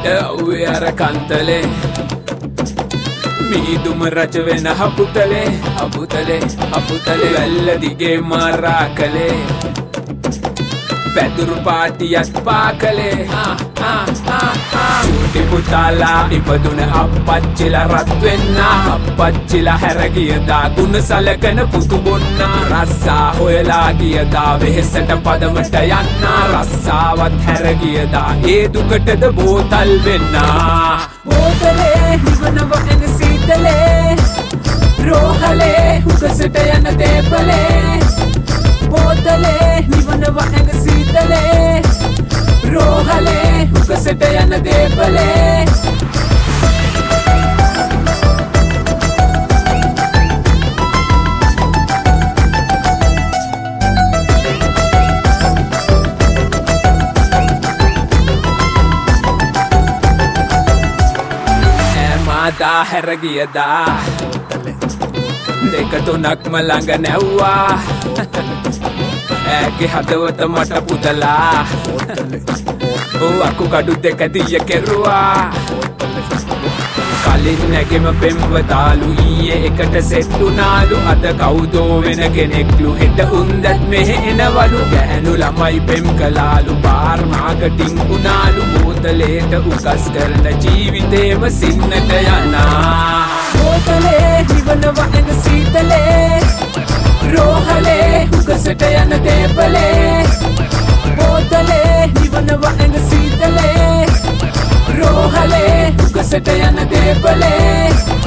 මට අව්වේ අර කන්තලේ මීදුම රජ වෙන හපුතලේ හපුතලේ හපුතලේ වැල්ල දිගේ මාරා කලේ පැදුරු පාටියක් පාකලේ චූටි පුතාලා ඉපදුන අප්පච්චිලා රත් වෙන්න අප්පච්චිලා හැරගියදා ගුණ සලකන පුතු බොන්න රස්සා හොයලා ගියදා වෙහෙසට පදමට යන්න රස්සාවත් හැරගියදා ඒ දුකටද බෝතල් වෙන්න බෝතලේ නිවනව එන සීතලේ රෝහලේ හුකසට යන දේපලේ බෝතලේ නිවනව ඇඟ සීතලේ රෝහලේ හුකසට යන දේපලේ ඇමාදා හැරගියදා දෙක තුනක්ම ළඟ නැව්වා ඇගේ හදවත මට පුදලා අකු කඩු දෙක දිය කෙරුවා කලින් නැගෙම පෙම්වතාලු ඊයේ එකට සෙට්ටුනාලු අද කවුදෝ වෙන කෙනෙක්ලු හෙට උන්දත් මෙහෙ එනවලු ගැහැණු ළමයි පෙම් කලාලු බාර් මාකටිං උනාලු බෝතලේට උකස් කරන ජීවිතේම සින්නට යනා බෝතලේ නිවනව ඇඟ සීතලේ රෝහලේ හුකසට යන දේපලේ බෝතලේ නිවනව ඇඟ සීතලේ රෝහලේ හුකසට යන දේපලේ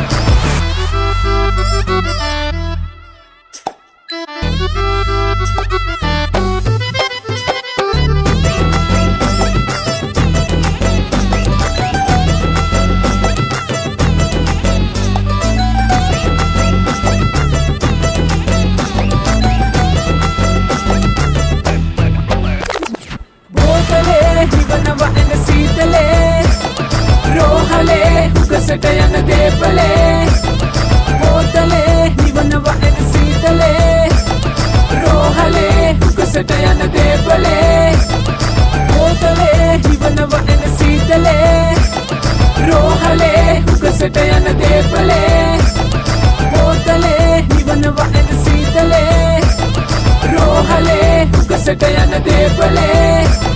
නිවනව ඇඟ සීතලේ රෝහලේ හුකසට යන දේපලේ බෝතලේ නිවනව ඇඟ සීතලේ රෝහලේ හුකසට යන දේපලේ බෝතලේ නිවනව ඇඟ සීතලේ රෝහලේ හුකසට යන දේපලේ බෝතලේ නිවනව ඇඟ සීතලේ රෝහලේ හුකසට යන දේපලේ